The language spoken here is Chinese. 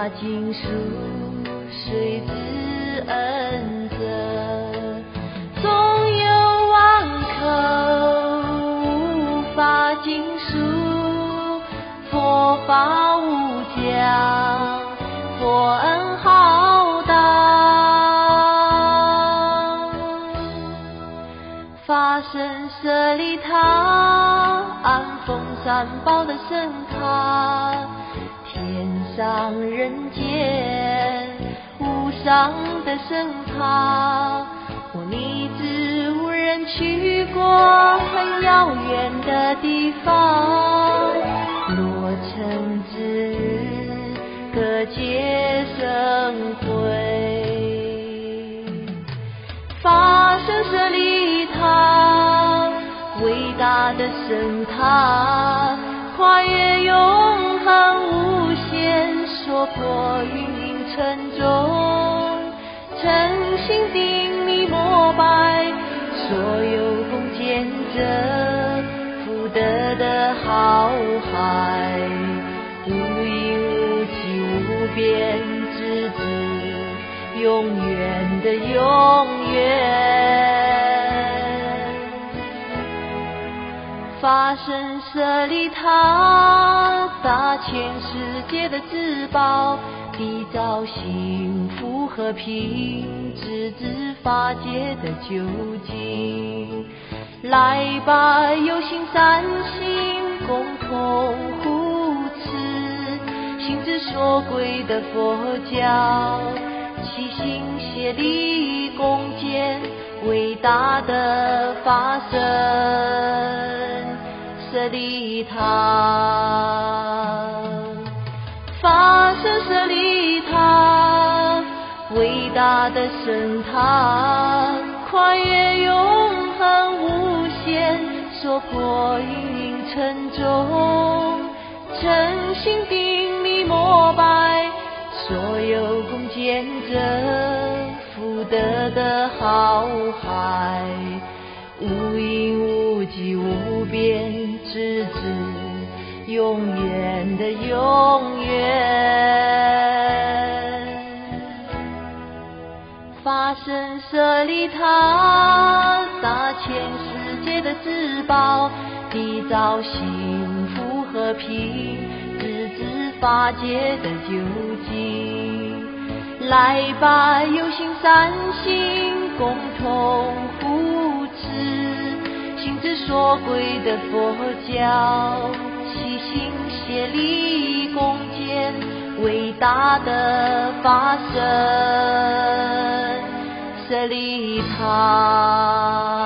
法尽数，谁知恩泽？纵有万口，无法尽数。佛法无疆，佛恩浩荡。法身舍利塔，安丰三宝的圣塔，天上人间无上的圣塔。我立志无人去过很遥远的地方，落成之日各界生辉。法身舍利塔，伟大的圣塔，跨越永恒无限，说破芸芸尘中，诚心顶礼膜拜所有共建者，福德的浩海，无垠无际无边之至，永远的永远。法身舍利塔，大千世界的至宝，缔造幸福和平，直至法界的究竟。来吧，有心善心，共同护持心之所归的佛教，齐心协力共建伟大的法身舍利塔。法身舍利塔，伟大的圣塔，跨越永恒无限，说破芸芸尘中，诚心顶礼膜拜所有共建者，福德的浩海，无垠无际无边，直至永远的永远。法身舍利塔，大千世界的至宝，缔造幸福和平，直至法界的究竟。来吧，有心善心，共同护持心之所归的佛教，齐心协力共建伟大的法身舍利塔。